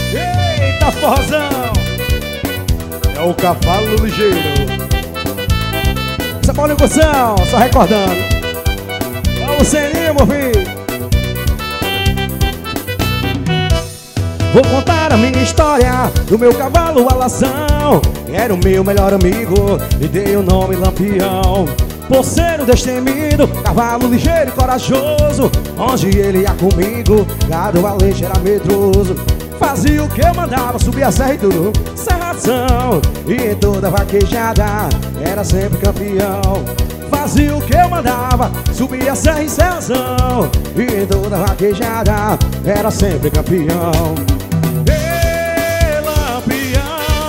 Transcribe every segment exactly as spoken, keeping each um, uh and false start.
Eita, forrozão! É o cavalo ligeiro. São Paulo e Cução, só recordando. Olha o Seninho, meu filho. Vou contar a minha história do meu cavalo alazão. Era o meu melhor amigo e dei o nome Lampião. Por ser um destemido, cavalo ligeiro e corajoso, onde ele ia comigo, gado valente era medroso. Fazia o que eu mandava, subia a serra e tudo, sem razão. E em toda vaquejada, era sempre campeão. Fazia o que eu mandava, subia a serra e sem razão. E em toda vaquejada, era sempre campeão. Ê, Lampião,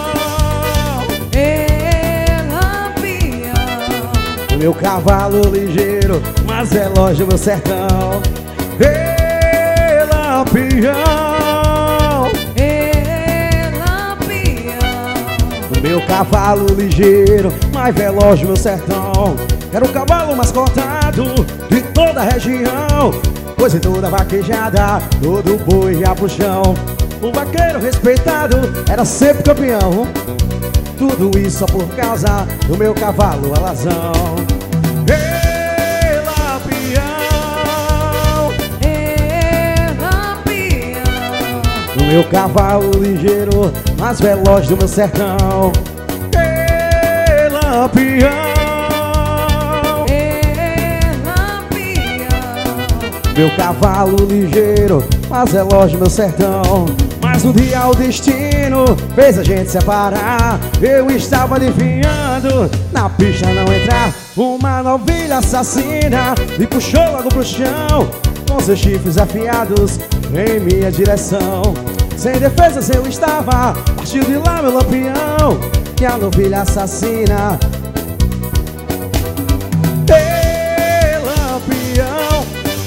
Ê, Lampião, meu cavalo ligeiro, mas é longe meu sertão. Ê, Lampião, Ê, Lampião, meu cavalo ligeiro, mais veloz meu sertão. Era o cavalo mais cotado de toda a região, pois em toda vaquejada, todo boi ia pro chão. O vaqueiro respeitado era sempre campeão. Tudo isso só por causa do meu cavalo alazão. Ei, Lampião, Ê, Lampião, o meu cavalo ligeiro, mais veloz do meu sertão. Ei, Lampião, meu cavalo ligeiro, mas é longe meu sertão. Mas um dia o destino fez a gente separar. Eu estava adivinhando, na pista não entrar. Uma novilha assassina me puxou logo pro chão, com seus chifres afiados em minha direção. Sem defesas eu estava, partiu de lá meu Lampião. E a novilha assassina, ei, Lampião,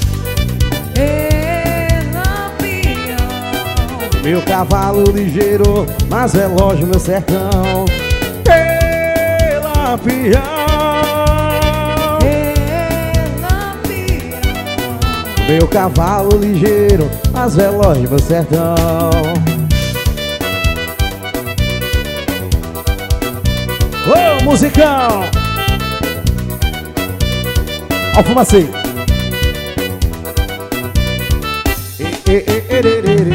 meu cavalo ligeiro, mas é longe meu sertão. Ei, Lampião, Ê, Lampião, meu cavalo ligeiro, mas é longe meu sertão. Ô, musicão! Ó o fumacê. Ei, ei, ei, ei, ei, ei.